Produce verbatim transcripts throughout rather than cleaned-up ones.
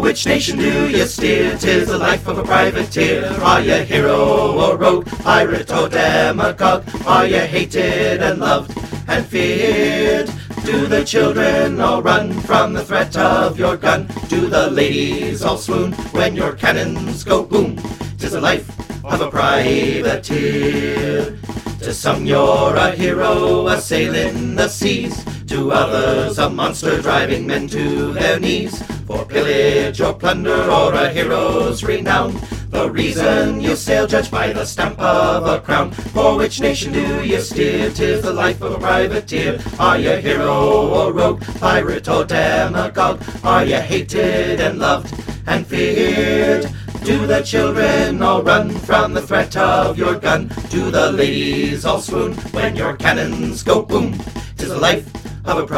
which nation do you steer? 'Tis the life of a privateer. Are you hero or rogue, pirate or demagogue? Are you hated and loved and feared? Do the children all run from the threat of your gun? Do the ladies all swoon when your cannons go boom? 'Tis the life of a privateer. To some you're a hero, a sailing the seas. To others a monster, driving men to their knees. For pillage or plunder or a hero's renown, the reason you sail judged by the stamp of a crown. For which nation do you steer? 'Tis the life of a privateer. Are you hero or rogue, pirate or demagogue? Are you hated and loved and feared? Do the children all run from the threat of your gun? Do the ladies all swoon when your cannons go boom? 'Tis the life of a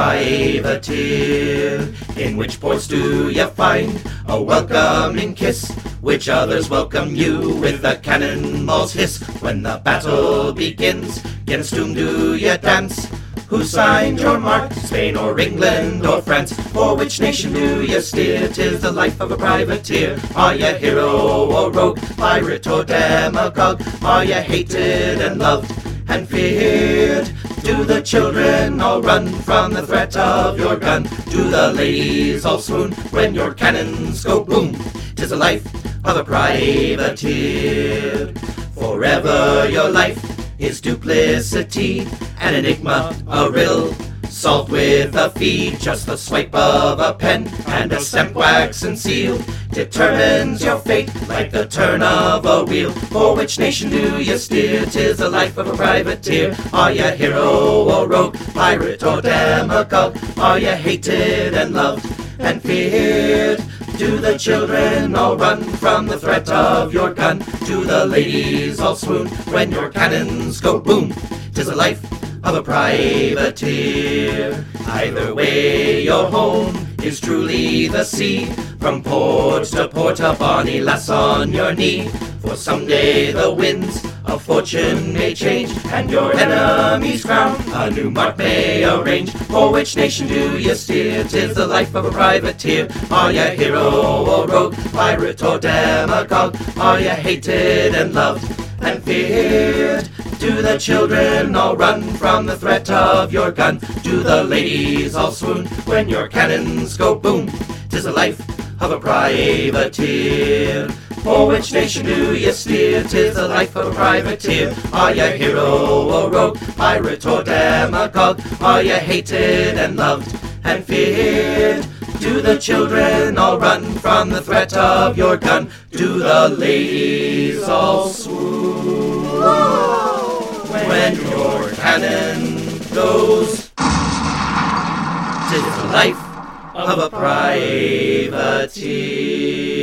privateer. In which ports do you find a welcoming kiss? Which others welcome you with a cannonball's hiss? When the battle begins, against whom do you dance? Who signed your mark, Spain or England or France? For which nation do you steer? 'Tis the life of a privateer. Are you hero or rogue, pirate or demagogue? Are you hated and loved and feared? Do the children all run from the threat of your gun? Do the ladies all swoon when your cannons go boom? 'Tis the life of a privateer. Forever your life is duplicity, an enigma, a riddle, solved with a fee. Just the swipe of a pen and a stamp, wax and seal determines your fate like the turn of a wheel. For which nation do you steer? 'Tis the life of a privateer. Are you hero or rogue, pirate or demagogue? Are you hated and loved and feared? Do the children all run from the threat of your gun? Do the ladies all swoon when your cannons go boom? 'Tis the life of a privateer. Either way your home is truly the sea. From port to port a bonny lass on your knee. For someday the winds of fortune may change, and your enemy's crown a new mark may arrange. For which nation do you steer? 'Tis the life of a privateer. Are you hero or rogue, pirate or demagogue? Are you hated and loved and feared? Do the children all run from the threat of your gun? Do the ladies all swoon when your cannons go boom? 'Tis the life of a privateer. For which nation do you steer? 'Tis the life of a privateer. Are you hero or rogue, pirate or demagogue? Are you hated and loved and feared? Do the children all run from the threat of your gun? Do the ladies all swoon when your cannon goes? 'Tis the life of a privateer.